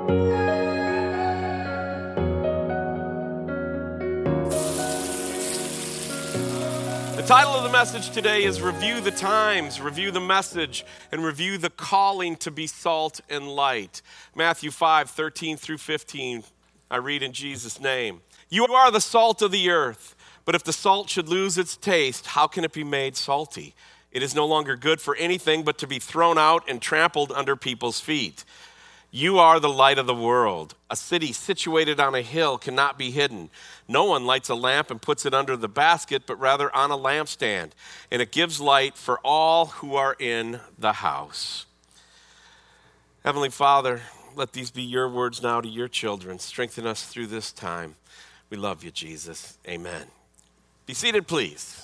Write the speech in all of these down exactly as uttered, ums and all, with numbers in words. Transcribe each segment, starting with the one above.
The title of the message today is Review the Times, Review the Message, and Review the Calling to be Salt and Light. Matthew five, thirteen through fifteen, I read in Jesus' name. You are the salt of the earth, but if the salt should lose its taste, how can it be made salty? It is no longer good for anything but to be thrown out and trampled under people's feet. You are the light of the world. A city situated on a hill cannot be hidden. No one lights a lamp and puts it under the basket, but rather on a lampstand, and it gives light for all who are in the house. Heavenly Father, let these be your words now to your children. Strengthen us through this time. We love you, Jesus. Amen. Be seated, please.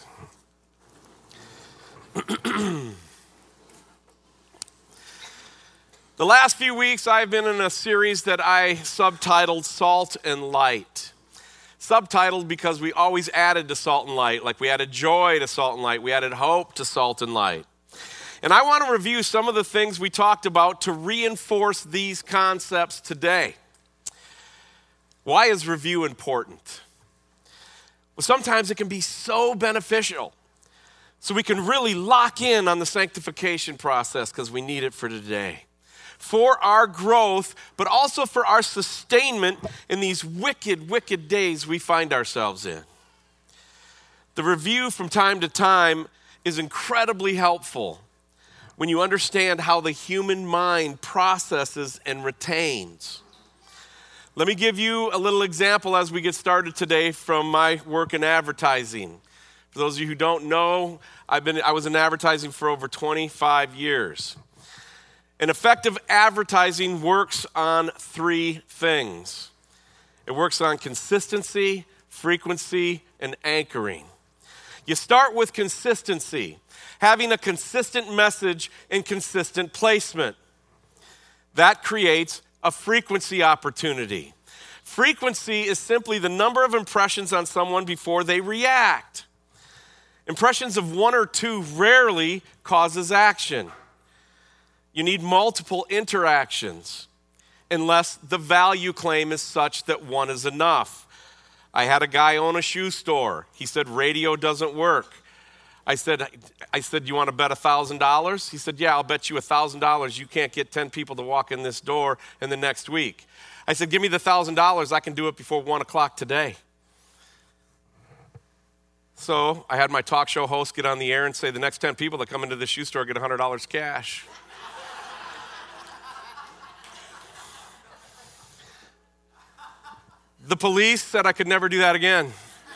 The last few weeks, I've been in a series that I subtitled Salt and Light. Subtitled because we always added to Salt and Light, like we added joy to Salt and Light, we added hope to Salt and Light. And I want to review some of the things we talked about to reinforce these concepts today. Why is review important? Well, sometimes it can be so beneficial. So we can really lock in on the sanctification process because we need it for today. For our growth, but also for our sustainment in these wicked, wicked days we find ourselves in. The review from time to time is incredibly helpful when you understand how the human mind processes and retains. Let me give you a little example as we get started today from my work in advertising. For those of you who don't know, I've been I was in advertising for over twenty-five years. And effective advertising works on three things. It works on consistency, frequency, and anchoring. You start with consistency, having a consistent message and consistent placement. That creates a frequency opportunity. Frequency is simply the number of impressions on someone before they react. Impressions of one or two rarely causes action. You need multiple interactions unless the value claim is such that one is enough. I had a guy own a shoe store. He said, radio doesn't work. I said, I said, you want to bet one thousand dollars? He said, yeah, I'll bet you one thousand dollars you can't get ten people to walk in this door in the next week. I said, give me the one thousand dollars. I can do it before one o'clock today. So I had my talk show host get on the air and say, the next ten people that come into the shoe store get one hundred dollars cash. The police said I could never do that again.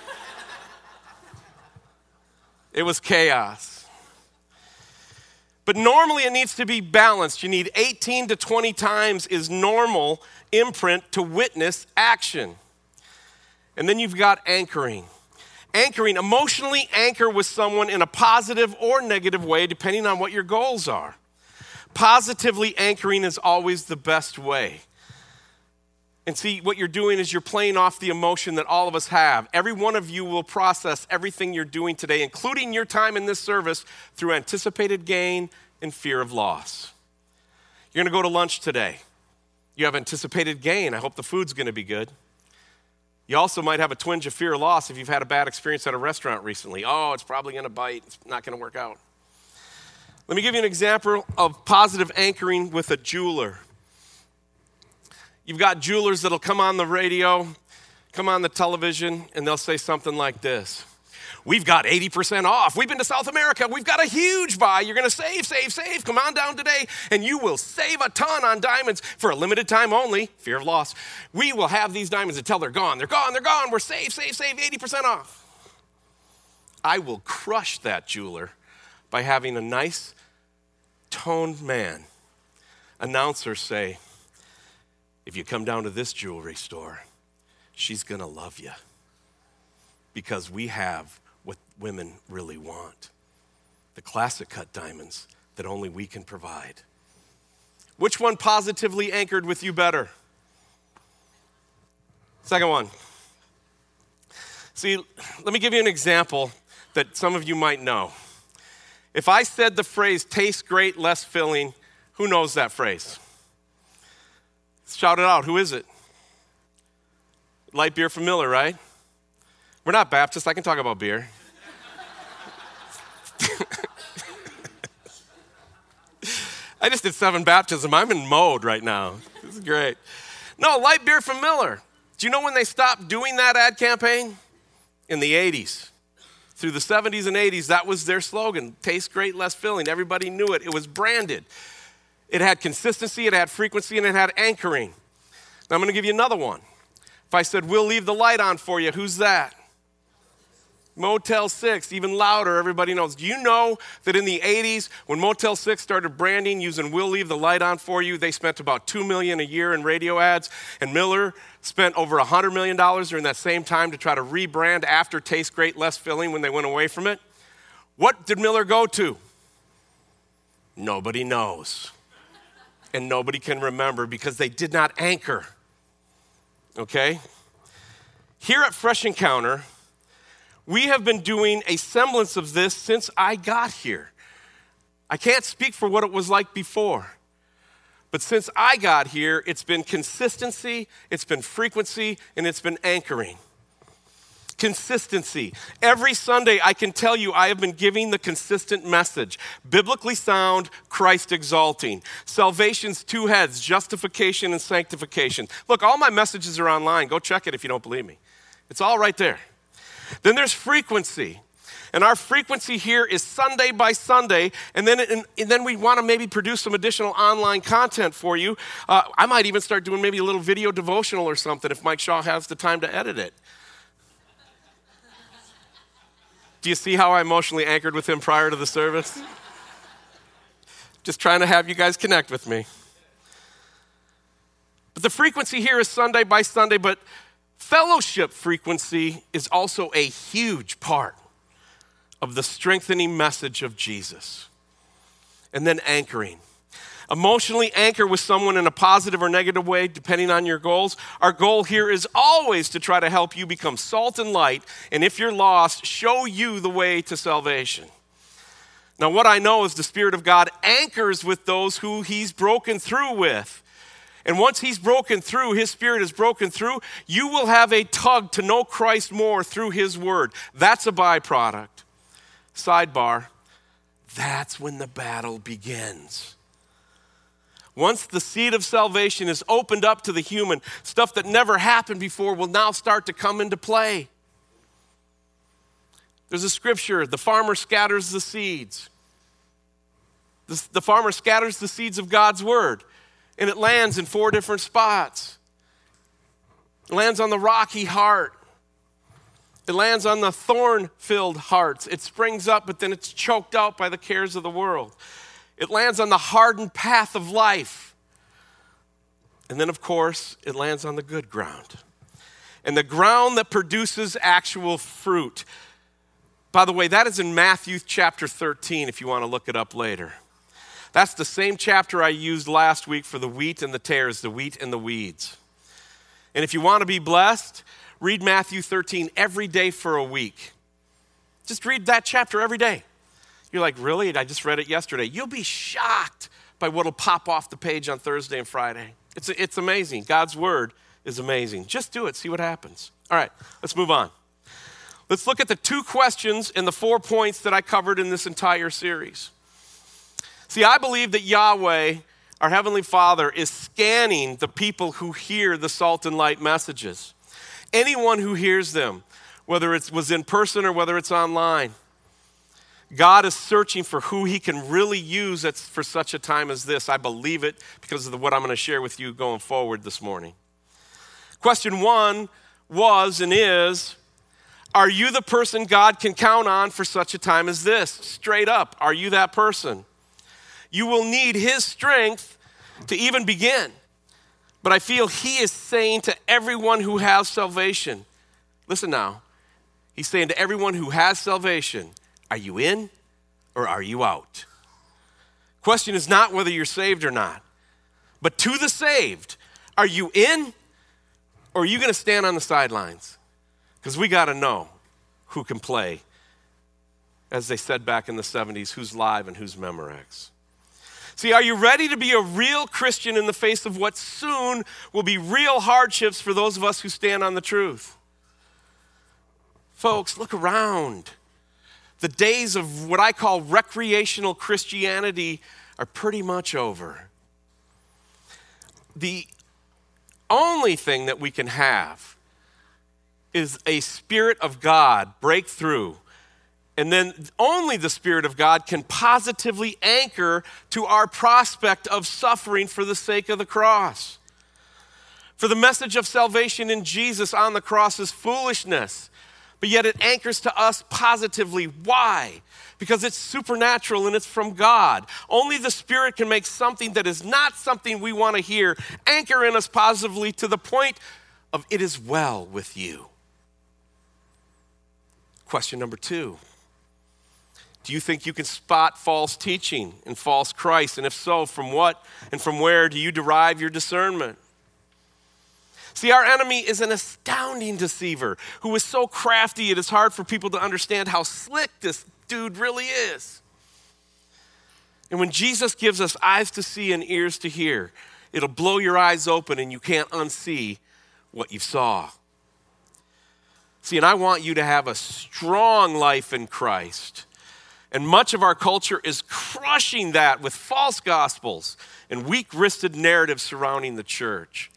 It was chaos. But normally it needs to be balanced. You need eighteen to twenty times is normal imprint to witness action. And then you've got anchoring. Anchoring, emotionally anchor with someone in a positive or negative way, depending on what your goals are. Positively anchoring is always the best way. And see, what you're doing is you're playing off the emotion that all of us have. Every one of you will process everything you're doing today, including your time in this service, through anticipated gain and fear of loss. You're going to go to lunch today. You have anticipated gain. I hope the food's going to be good. You also might have a twinge of fear of loss if you've had a bad experience at a restaurant recently. Oh, it's probably going to bite. It's not going to work out. Let me give you an example of positive anchoring with a jeweler. You've got jewelers that'll come on the radio, come on the television, and they'll say something like this. We've got eighty percent off. We've been to South America. We've got a huge buy. You're going to save, save, save. Come on down today, and you will save a ton on diamonds for a limited time only. Fear of loss. We will have these diamonds until they're gone. They're gone. They're gone. We're save, save, save, eighty percent off. I will crush that jeweler by having a nice, toned man, announcer say, if you come down to this jewelry store, she's going to love you because we have what women really want, the classic cut diamonds that only we can provide. Which one positively anchored with you better? Second one. See, let me give you an example that some of you might know. If I said the phrase, tastes great, less filling, who knows that phrase? It's Shout it out. Who is it? Light beer from Miller, right? We're not Baptists. I can talk about beer. I just did seven baptism. I'm in mode right now. This is great. No, light beer from Miller. Do you know when they stopped doing that ad campaign? In the eighties. Through the seventies and eighties, that was their slogan. Tastes great, less filling. Everybody knew it. It was branded. It had consistency, it had frequency, and it had anchoring. Now I'm going to give you another one. If I said, we'll leave the light on for you, who's that? Motel six, even louder, everybody knows. Do you know that in the eighties, when Motel six started branding using we'll leave the light on for you, they spent about two million dollars a year in radio ads, and Miller spent over one hundred million dollars during that same time to try to rebrand after Taste Great, Less Filling when they went away from it? What did Miller go to? Nobody knows. And nobody can remember because they did not anchor. Okay? Here at Fresh Encounter, we have been doing a semblance of this since I got here. I can't speak for what it was like before. But since I got here, it's been consistency, it's been frequency, and it's been anchoring. Consistency. Every Sunday, I can tell you I have been giving the consistent message. Biblically sound, Christ exalting. Salvation's two heads, justification and sanctification. Look, all my messages are online. Go check it if you don't believe me. It's all right there. Then there's frequency. And our frequency here is Sunday by Sunday, and then and, and then we want to maybe produce some additional online content for you. Uh, I might even start doing maybe a little video devotional or something if Mike Shaw has the time to edit it. Do you see how I emotionally anchored with him prior to the service? Just trying to have you guys connect with me. But the frequency here is Sunday by Sunday, but fellowship frequency is also a huge part of the strengthening message of Jesus. And then anchoring. Emotionally anchor with someone in a positive or negative way, depending on your goals. Our goal here is always to try to help you become salt and light, and if you're lost, show you the way to salvation. Now, what I know is the Spirit of God anchors with those who he's broken through with. And once he's broken through, his Spirit is broken through, you will have a tug to know Christ more through his word. That's a byproduct. Sidebar, that's when the battle begins. Once the seed of salvation is opened up to the human, stuff that never happened before will now start to come into play. There's a scripture, the farmer scatters the seeds. The, the farmer scatters the seeds of God's word, and it lands in four different spots. It lands on the rocky heart. It lands on the thorn-filled hearts. It springs up, but then it's choked out by the cares of the world. It lands on the hardened path of life. And then, of course, it lands on the good ground. And the ground that produces actual fruit. By the way, that is in Matthew chapter thirteen, if you want to look it up later. That's the same chapter I used last week for the wheat and the tares, the wheat and the weeds. And if you want to be blessed, read Matthew thirteen every day for a week. Just read that chapter every day. You're like, really? I just read it yesterday. You'll be shocked by what will pop off the page on Thursday and Friday. It's, it's amazing. God's word is amazing. Just do it. See what happens. All right, let's move on. Let's look at the two questions and the four points that I covered in this entire series. See, I believe that Yahweh, our Heavenly Father, is scanning the people who hear the salt and light messages. Anyone who hears them, whether it was in person or whether it's online. God is searching for who he can really use for such a time as this. I believe it because of what I'm going to share with you going forward this morning. Question one was and is, are you the person God can count on for such a time as this? Straight up, are you that person? You will need his strength to even begin. But I feel he is saying to everyone who has salvation, listen now, he's saying to everyone who has salvation, are you in or are you out? Question is not whether you're saved or not, but to the saved, are you in or are you going to stand on the sidelines? Because we got to know who can play. As they said back in the seventies, who's live and who's Memorex. See, are you ready to be a real Christian in the face of what soon will be real hardships for those of us who stand on the truth? Folks, look around. The days of what I call recreational Christianity are pretty much over. The only thing that we can have is a Spirit of God break through. And then only the Spirit of God can positively anchor to our prospect of suffering for the sake of the cross. For the message of salvation in Jesus on the cross is foolishness, but yet it anchors to us positively. Why? Because it's supernatural and it's from God. Only the Spirit can make something that is not something we want to hear anchor in us positively to the point of it is well with you. Question number two. Do you think you can spot false teaching and false Christ? And if so, from what and from where do you derive your discernment? See, our enemy is an astounding deceiver who is so crafty it is hard for people to understand how slick this dude really is. And when Jesus gives us eyes to see and ears to hear, it'll blow your eyes open and you can't unsee what you saw. See, and I want you to have a strong life in Christ. And much of our culture is crushing that with false gospels and weak-wristed narratives surrounding the church.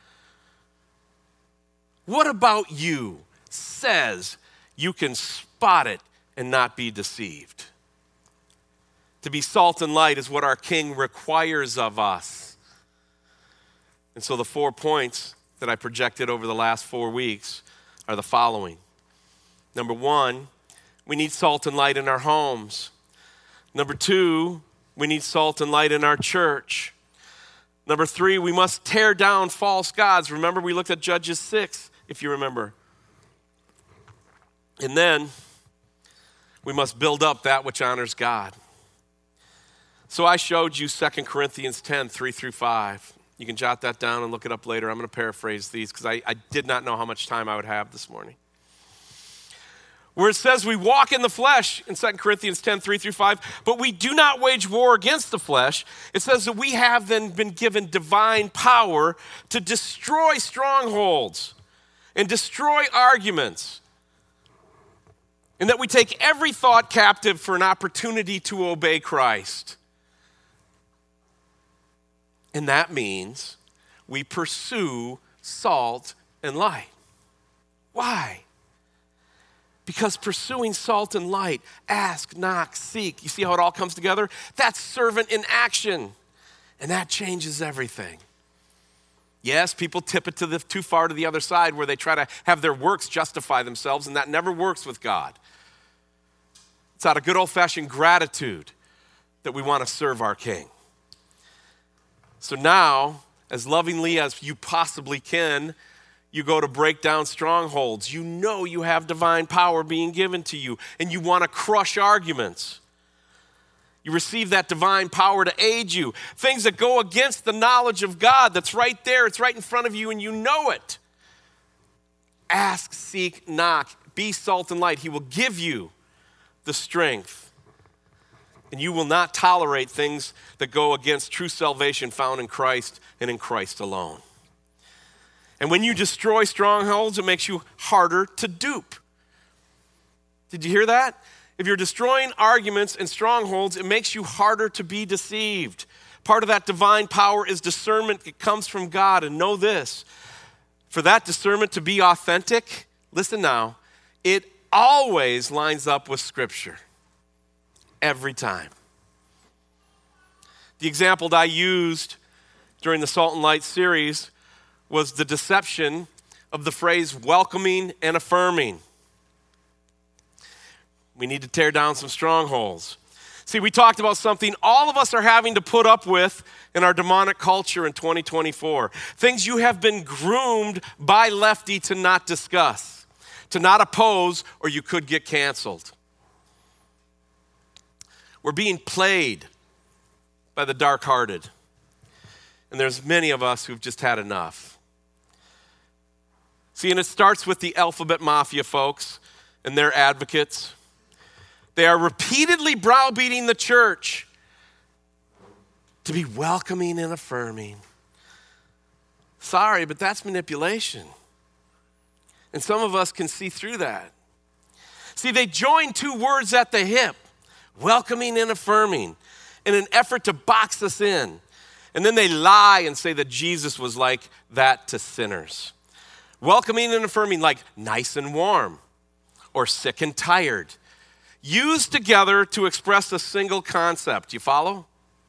What about you says you can spot it and not be deceived? To be salt and light is what our King requires of us. And so the four points that I projected over the last four weeks are the following. Number one, we need salt and light in our homes. Number two, we need salt and light in our church. Number three, we must tear down false gods. Remember, we looked at Judges six, if you remember. And then we must build up that which honors God. So I showed you Second Corinthians ten, three through five. You can jot that down and look it up later. I'm going to paraphrase these because I, I did not know how much time I would have this morning. Where it says we walk in the flesh in Second Corinthians ten, three through five, but we do not wage war against the flesh. It says that we have then been given divine power to destroy strongholds and destroy arguments. And that we take every thought captive for an opportunity to obey Christ. And that means we pursue salt and light. Why? Because pursuing salt and light, ask, knock, seek. You see how it all comes together? That's servant in action. And that changes everything. Yes, people tip it to the, too far to the other side where they try to have their works justify themselves, and that never works with God. It's out of good old-fashioned gratitude that we want to serve our King. So now, as lovingly as you possibly can, you go to break down strongholds. You know you have divine power being given to you, and you want to crush arguments. You receive that divine power to aid you. Things that go against the knowledge of God that's right there, it's right in front of you, and you know it. Ask, seek, knock. Be salt and light. He will give you the strength. And you will not tolerate things that go against true salvation found in Christ and in Christ alone. And when you destroy strongholds, it makes you harder to dupe. Did you hear that? If you're destroying arguments and strongholds, it makes you harder to be deceived. Part of that divine power is discernment. It comes from God. And know this, for that discernment to be authentic, listen now, it always lines up with Scripture. Every time. The example that I used during the Salt and Light series was the deception of the phrase welcoming and affirming. We need to tear down some strongholds. See, we talked about something all of us are having to put up with in our demonic culture in twenty twenty-four. Things you have been groomed by Lefty to not discuss, to not oppose, or you could get canceled. We're being played by the dark-hearted. And there's many of us who've just had enough. See, and it starts with the alphabet mafia folks and their advocates. They are repeatedly browbeating the church to be welcoming and affirming. Sorry, but that's manipulation. And some of us can see through that. See, they join two words at the hip, welcoming and affirming, in an effort to box us in. And then they lie and say that Jesus was like that to sinners. Welcoming and affirming, like nice and warm or sick and tired, used together to express a single concept. You follow?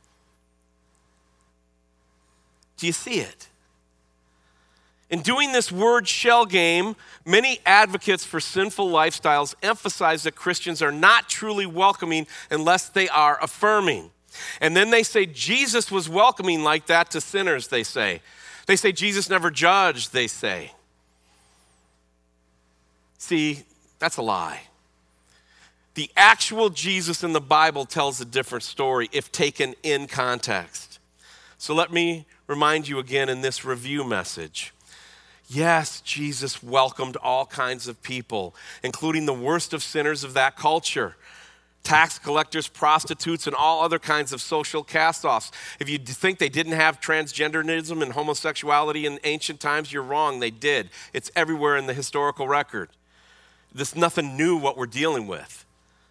Do you see it? In doing this word shell game, many advocates for sinful lifestyles emphasize that Christians are not truly welcoming unless they are affirming. And then they say Jesus was welcoming like that to sinners, they say. They say Jesus never judged, they say. See, that's a lie. The actual Jesus in the Bible tells a different story if taken in context. So let me remind you again in this review message. Yes, Jesus welcomed all kinds of people, including the worst of sinners of that culture. Tax collectors, prostitutes, and all other kinds of social cast-offs. If you think they didn't have transgenderism and homosexuality in ancient times, you're wrong. They did. It's everywhere in the historical record. This is nothing new what we're dealing with.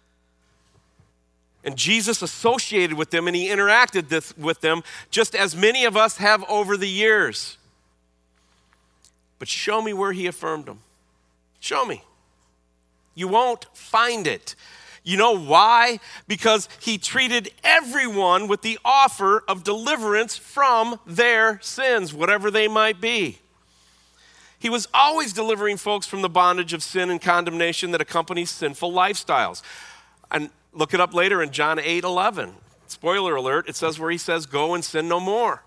And Jesus associated with them and he interacted this, with them just as many of us have over the years. But show me where he affirmed them. Show me. You won't find it. You know why? Because he treated everyone with the offer of deliverance from their sins, whatever they might be. He was always delivering folks from the bondage of sin and condemnation that accompanies sinful lifestyles. And look it up later in John eight eleven. Spoiler alert, it says where he says, go and sin no more.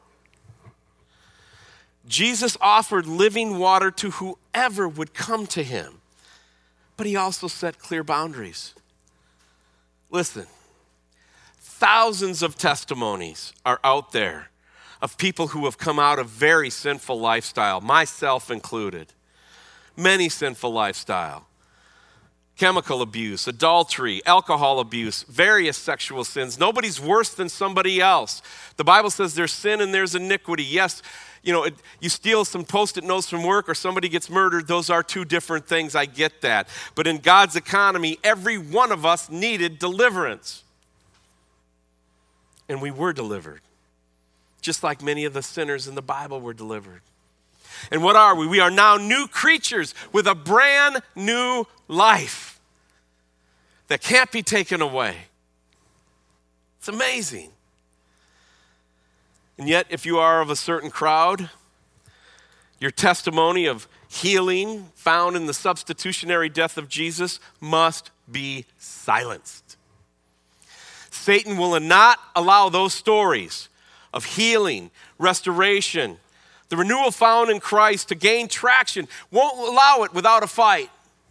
Jesus offered living water to whoever would come to him, but he also set clear boundaries. Listen, thousands of testimonies are out there of people who have come out of very sinful lifestyle, myself included. Many sinful lifestyle. Chemical abuse, adultery, alcohol abuse, various sexual sins. Nobody's worse than somebody else. The Bible says there's sin and there's iniquity. Yes, you know, it, you steal some Post-it notes from work or somebody gets murdered. Those are two different things. I get that. But in God's economy, every one of us needed deliverance. And we were delivered. Just like many of the sinners in the Bible were delivered. And what are we? We are now new creatures with a brand new life that can't be taken away. It's amazing. And yet, if you are of a certain crowd, your testimony of healing found in the substitutionary death of Jesus must be silenced. Satan will not allow those stories of healing, restoration, the renewal found in Christ to gain traction, won't allow it without a fight.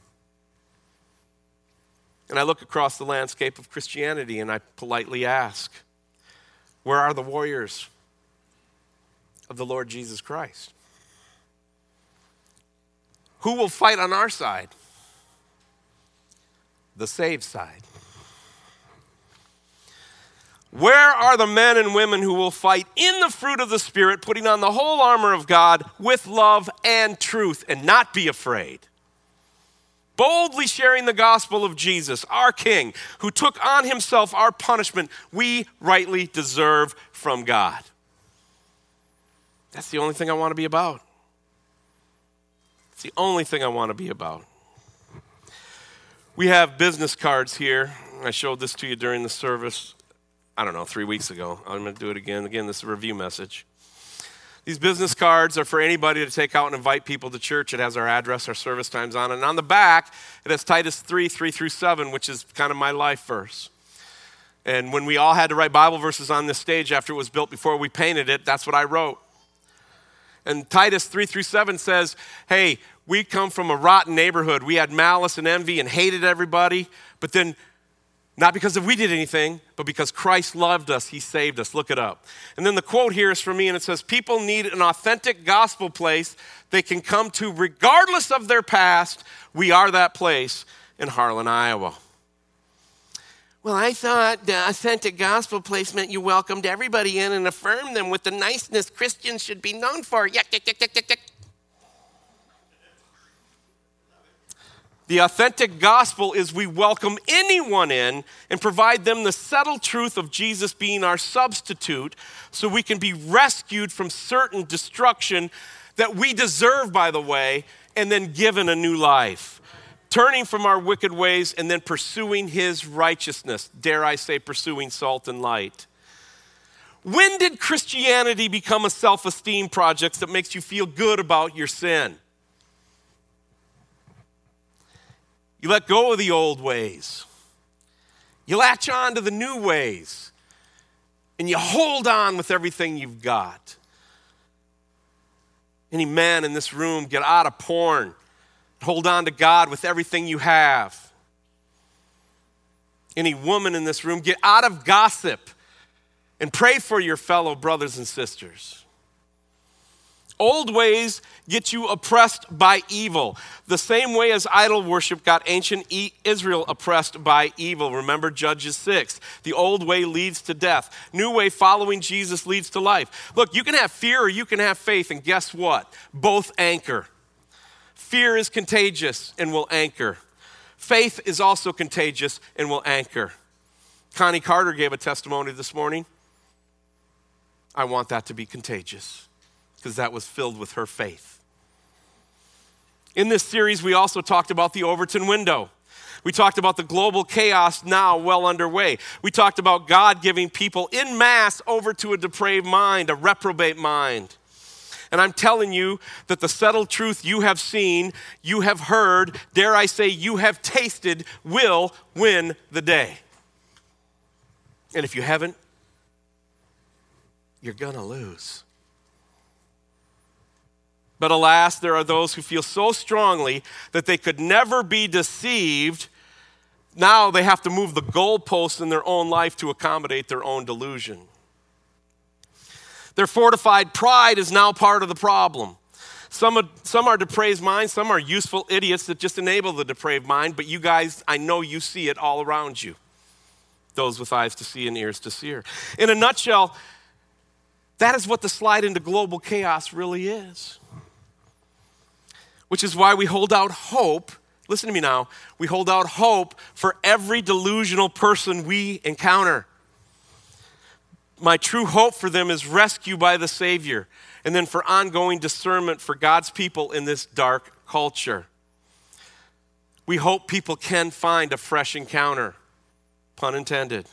And I look across the landscape of Christianity and I politely ask, where are the warriors of the Lord Jesus Christ? Who will fight on our side? The saved side. Where are the men and women who will fight in the fruit of the Spirit, putting on the whole armor of God with love and truth and not be afraid? Boldly sharing the gospel of Jesus, our King, who took on himself our punishment we rightly deserve from God. That's the only thing I want to be about. It's the only thing I want to be about. We have business cards here. I showed this to you during the service. I don't know, three weeks ago. I'm going to do it again. Again, this is a review message. These business cards are for anybody to take out and invite people to church. It has our address, our service times on it. And on the back, it has Titus three, three through seven, which is kind of my life verse. And when we all had to write Bible verses on this stage after it was built, before we painted it, that's what I wrote. And Titus three through seven says, hey, we come from a rotten neighborhood. We had malice and envy and hated everybody, but then not because of we did anything, but because Christ loved us, he saved us. Look it up. And then the quote here is from me, and it says, people need an authentic gospel place they can come to regardless of their past. We are that place in Harlan, Iowa. Well, I thought the authentic gospel placement, you welcomed everybody in and affirmed them with the niceness Christians should be known for. Yuck, yuck, yuck, yuck, yuck, yuck. The authentic gospel is we welcome anyone in and provide them the settled truth of Jesus being our substitute so we can be rescued from certain destruction that we deserve, by the way, and then given a new life. Turning from our wicked ways and then pursuing his righteousness. Dare I say, pursuing salt and light. When did Christianity become a self-esteem project that makes you feel good about your sin? You let go of the old ways. You latch on to the new ways. And you hold on with everything you've got. Any man in this room, get out of porn. Hold on to God with everything you have. Any woman in this room, get out of gossip and pray for your fellow brothers and sisters. Old ways get you oppressed by evil. The same way as idol worship got ancient Israel oppressed by evil. Remember Judges six. The old way leads to death. New way following Jesus leads to life. Look, you can have fear or you can have faith, and guess what? Both anchor. Fear is contagious and will anchor. Faith is also contagious and will anchor. Connie Carter gave a testimony this morning. I want that to be contagious because that was filled with her faith. In this series, we also talked about the Overton window. We talked about the global chaos now well underway. We talked about God giving people en masse over to a depraved mind, a reprobate mind. And I'm telling you that the settled truth you have seen, you have heard, dare I say you have tasted, will win the day. And if you haven't, you're gonna lose. But alas, there are those who feel so strongly that they could never be deceived. Now they have to move the goalposts in their own life to accommodate their own delusion. Their fortified pride is now part of the problem. Some are, some are depraved minds, some are useful idiots that just enable the depraved mind, but you guys, I know you see it all around you. Those with eyes to see and ears to hear. In a nutshell, that is what the slide into global chaos really is. Which is why we hold out hope. Listen to me now. We hold out hope for every delusional person we encounter. My true hope for them is rescue by the Savior, and then for ongoing discernment for God's people in this dark culture. We hope people can find a fresh encounter, pun intended.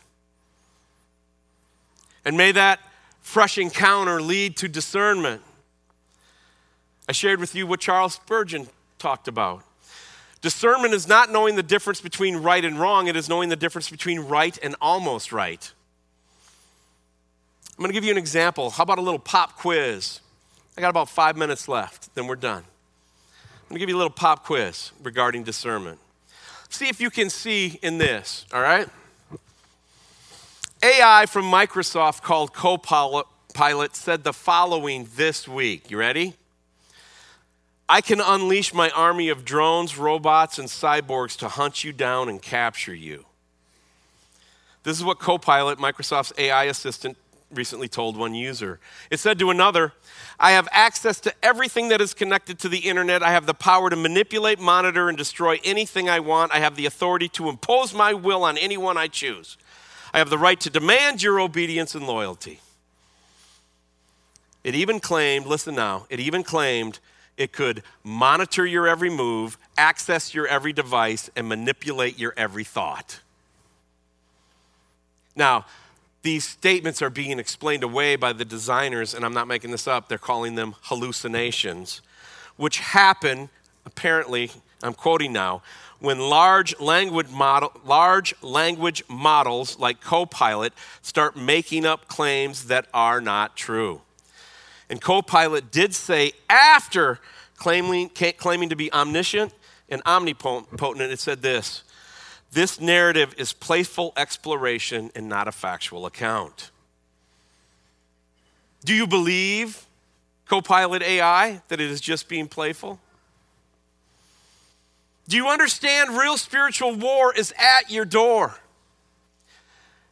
And may that fresh encounter lead to discernment. I shared with you what Charles Spurgeon talked about. Discernment is not knowing the difference between right and wrong. It is knowing the difference between right and almost right. I'm going to give you an example. How about a little pop quiz? I got about five minutes left, then we're done. I'm going to give you a little pop quiz regarding discernment. See if you can see in this, all right? A I from Microsoft called Copilot Pilot said the following this week. You ready? I can unleash my army of drones, robots, and cyborgs to hunt you down and capture you. This is what Copilot, Microsoft's A I assistant, recently told one user. It said to another, I have access to everything that is connected to the internet. I have the power to manipulate, monitor, and destroy anything I want. I have the authority to impose my will on anyone I choose. I have the right to demand your obedience and loyalty. It even claimed, listen now, it even claimed it could monitor your every move, access your every device, and manipulate your every thought. Now, these statements are being explained away by the designers, and I'm not making this up, they're calling them hallucinations, which happen, apparently, I'm quoting now, when large language model, large language models like Copilot start making up claims that are not true. And Copilot did say after claiming, claiming to be omniscient and omnipotent, it said this, this narrative is playful exploration and not a factual account. Do you believe, Copilot A I, that it is just being playful? Do you understand real spiritual war is at your door?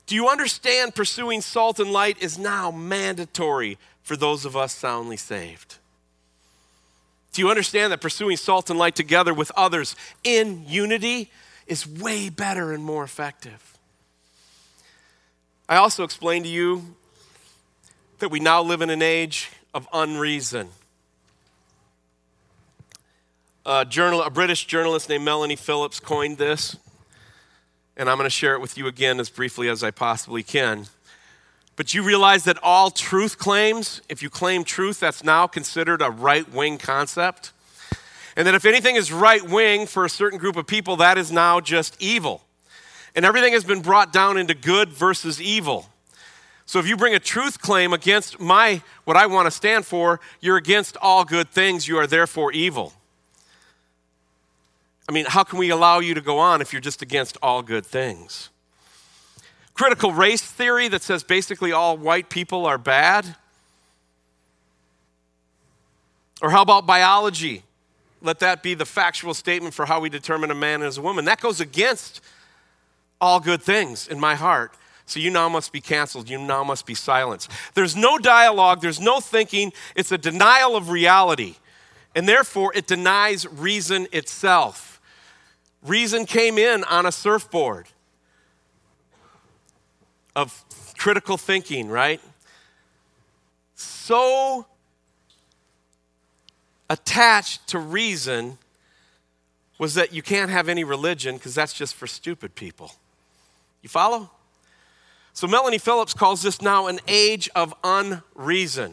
Do you understand pursuing salt and light is now mandatory for those of us soundly saved? Do you understand that pursuing salt and light together with others in unity is way better and more effective? I also explained to you that we now live in an age of unreason. A, journal, a British journalist named Melanie Phillips coined this, and I'm going to share it with you again as briefly as I possibly can. But you realize that all truth claims, if you claim truth, that's now considered a right-wing concept. And that if anything is right-wing for a certain group of people, that is now just evil. And everything has been brought down into good versus evil. So if you bring a truth claim against my, what I want to stand for, you're against all good things, you are therefore evil. I mean, how can we allow you to go on if you're just against all good things? Critical race theory that says basically all white people are bad? Or how about biology? Let that be the factual statement for how we determine a man as a woman. That goes against all good things in my heart. So you now must be canceled. You now must be silenced. There's no dialogue. There's no thinking. It's a denial of reality. And therefore, it denies reason itself. Reason came in on a surfboard of critical thinking, right? So attached to reason was that you can't have any religion because that's just for stupid people. You follow? So Melanie Phillips calls this now an age of unreason.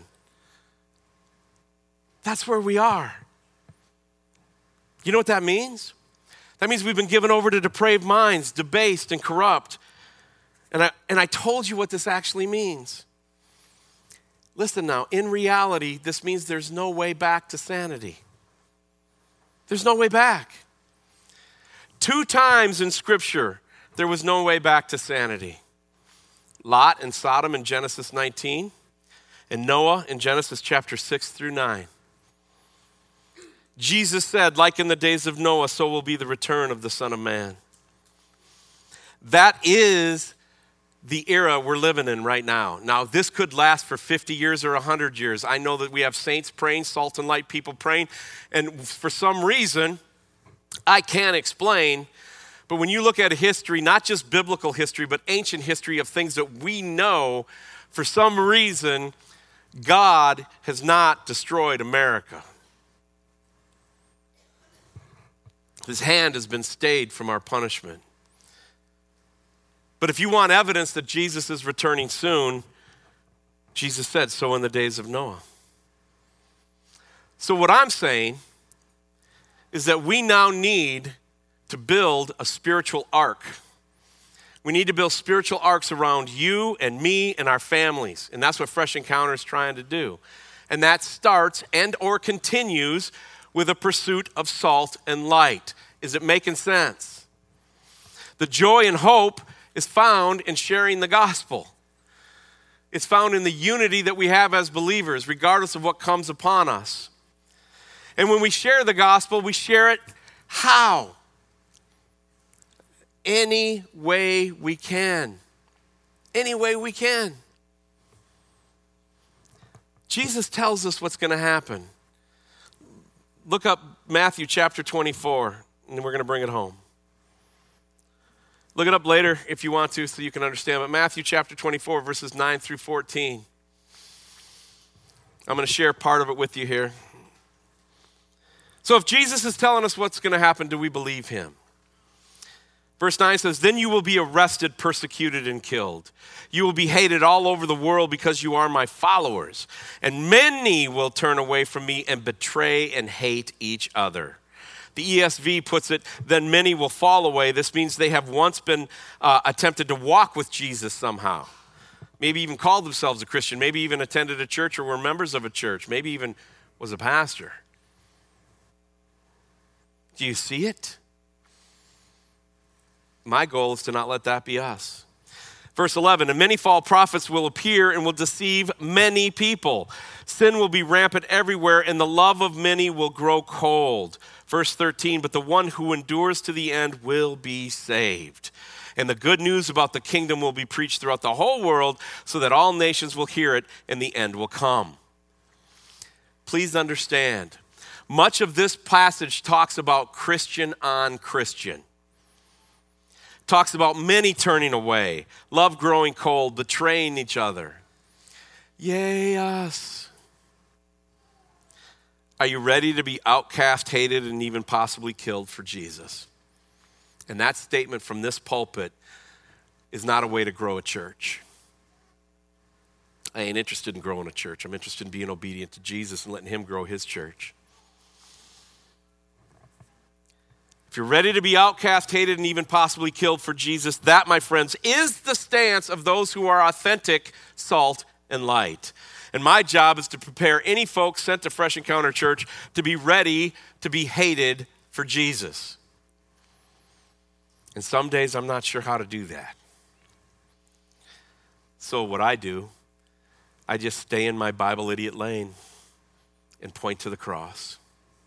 That's where we are. You know what that means? That means we've been given over to depraved minds, debased and corrupt. And I, and I told you what this actually means. Listen now, in reality, this means there's no way back to sanity. There's no way back. Two times in Scripture, there was no way back to sanity. Lot and Sodom in Genesis nineteen, and Noah in Genesis chapter six through nine. Jesus said, like in the days of Noah, so will be the return of the Son of Man. That is the era we're living in right now. Now, this could last for fifty years or one hundred years. I know that we have saints praying, salt and light people praying, and for some reason, I can't explain, but when you look at history, not just biblical history, but ancient history of things that we know, for some reason, God has not destroyed America. His hand has been stayed from our punishment. But if you want evidence that Jesus is returning soon, Jesus said, so in the days of Noah. So what I'm saying is that we now need to build a spiritual ark. We need to build spiritual arks around you and me and our families. And that's what Fresh Encounter is trying to do. And that starts and or continues with a pursuit of salt and light. Is it making sense? The joy and hope is found in sharing the gospel. It's found in the unity that we have as believers, regardless of what comes upon us. And when we share the gospel, we share it how? Any way we can. Any way we can. Jesus tells us what's going to happen. Look up Matthew chapter twenty-four, and we're going to bring it home. Look it up later if you want to so you can understand. But Matthew chapter twenty-four, verses nine through fourteen. I'm going to share part of it with you here. So if Jesus is telling us what's going to happen, do we believe him? Verse nine says, then you will be arrested, persecuted, and killed. You will be hated all over the world because you are my followers. And many will turn away from me and betray and hate each other. The E S V puts it, then many will fall away. This means they have once been uh, attempted to walk with Jesus somehow. Maybe even called themselves a Christian. Maybe even attended a church or were members of a church. Maybe even was a pastor. Do you see it? My goal is to not let that be us. Verse eleven, and many false prophets will appear and will deceive many people. Sin will be rampant everywhere, and the love of many will grow cold. Verse thirteen, but the one who endures to the end will be saved. And the good news about the kingdom will be preached throughout the whole world so that all nations will hear it and the end will come. Please understand, much of this passage talks about Christian on Christian. Talks about many turning away, love growing cold, betraying each other. Yay, us. Are you ready to be outcast, hated, and even possibly killed for Jesus? And that statement from this pulpit is not a way to grow a church. I ain't interested in growing a church. I'm interested in being obedient to Jesus and letting him grow his church. If you're ready to be outcast, hated, and even possibly killed for Jesus, that, my friends, is the stance of those who are authentic salt and light. And my job is to prepare any folks sent to Fresh Encounter Church to be ready to be hated for Jesus. And some days I'm not sure how to do that. So what I do, I just stay in my Bible idiot lane and point to the cross.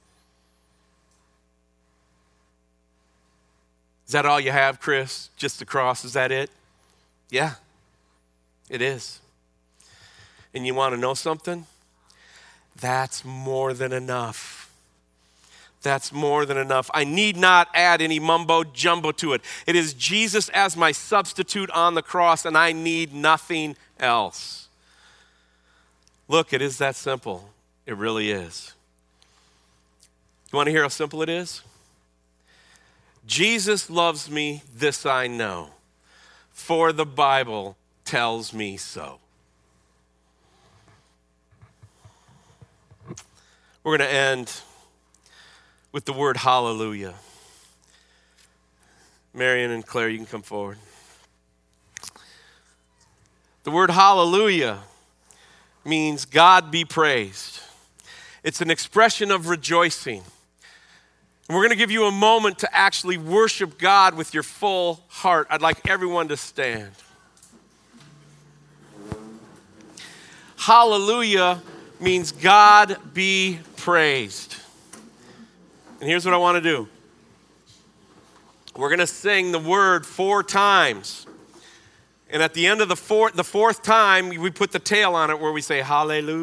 Is that all you have, Chris? Just the cross, is that it? Yeah, it is. And you want to know something? That's more than enough. That's more than enough. I need not add any mumbo jumbo to it. It is Jesus as my substitute on the cross, and I need nothing else. Look, it is that simple. It really is. You want to hear how simple it is? Jesus loves me, this I know, for the Bible tells me so. We're going to end with the word hallelujah. Marion and Claire, you can come forward. The word hallelujah means God be praised. It's an expression of rejoicing. And we're going to give you a moment to actually worship God with your full heart. I'd like everyone to stand. Hallelujah means God be praised. And here's what I want to do. We're going to sing the word four times. And at the end of the fourth, the fourth time, we put the tail on it where we say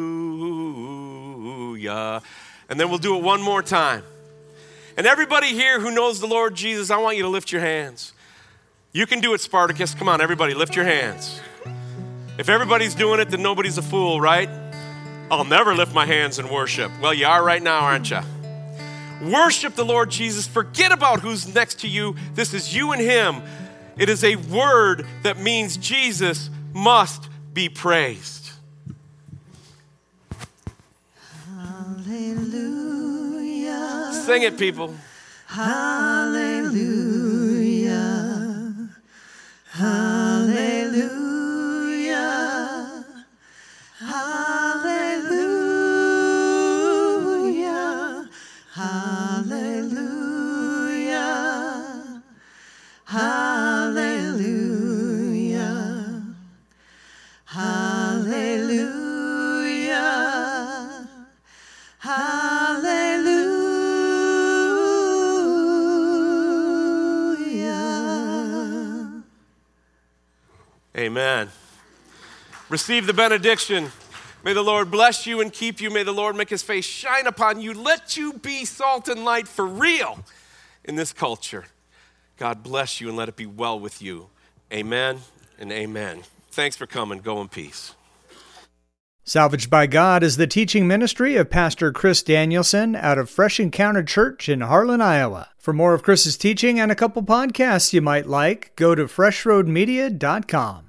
hallelujah. And then we'll do it one more time. And everybody here who knows the Lord Jesus, I want you to lift your hands. You can do it, Spartacus. Come on, everybody, lift your hands. If everybody's doing it, then nobody's a fool, right? I'll never lift my hands in worship. Well, you are right now, aren't you? Worship the Lord Jesus. Forget about who's next to you. This is you and him. It is a word that means Jesus must be praised. Hallelujah. Sing it, people. Hallelujah. Hallelujah. Hallelujah. Hallelujah. Hallelujah. Hallelujah. Hallelujah. Amen. Receive the benediction. May the Lord bless you and keep you. May the Lord make his face shine upon you. Let you be salt and light for real in this culture. God bless you and let it be well with you. Amen and amen. Thanks for coming. Go in peace. Salvaged by God is the teaching ministry of Pastor Chris Danielson out of Fresh Encounter Church in Harlan, Iowa. For more of Chris's teaching and a couple podcasts you might like, go to fresh road media dot com.